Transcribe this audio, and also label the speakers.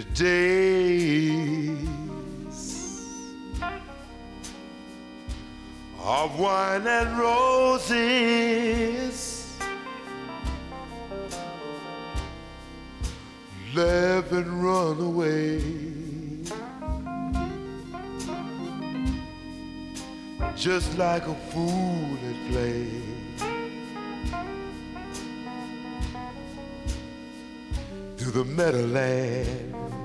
Speaker 1: the days of wine and roses, laugh and run away, just like a fool at play. To the Meadowland,